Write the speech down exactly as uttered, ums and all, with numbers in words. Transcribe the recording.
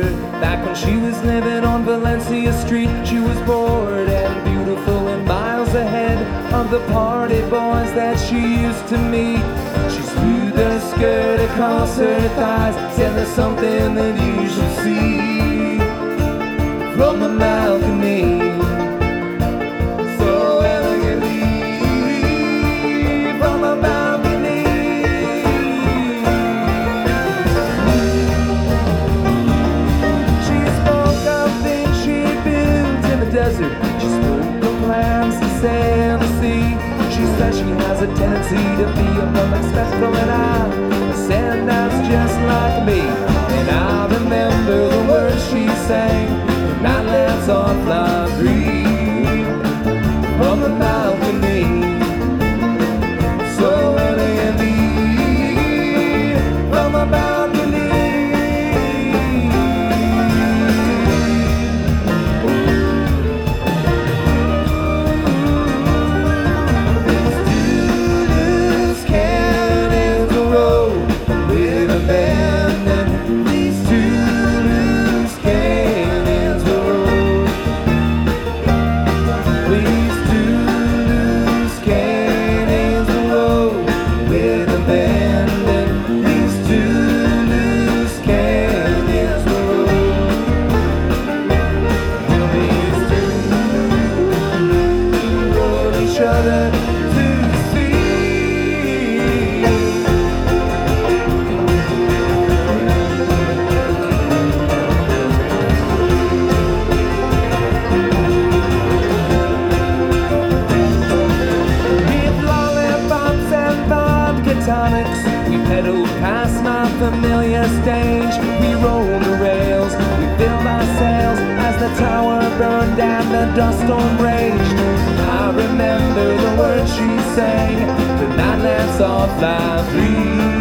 her back when she was living on Valencia Street. She was bored and beautiful and miles ahead of the party boys that she used to meet. She smoothed her skirt across her thighs, said there's something that you should see from the balcony. So elegantly from the balcony. She spoke of things she built in the desert. She spoke of plans to sail the sea. She said she has a tendency to be a public spectacle, and I said that's just like me. And I remember the words she sang, "Not let's all fly free from the balcony." So elegantly from the balcony. We pedaled past my familiar stage. We rolled the rails, we filled our sails as the tower burned and the dust storm raged. I remember the words she sang, "Tonight let's all fly free."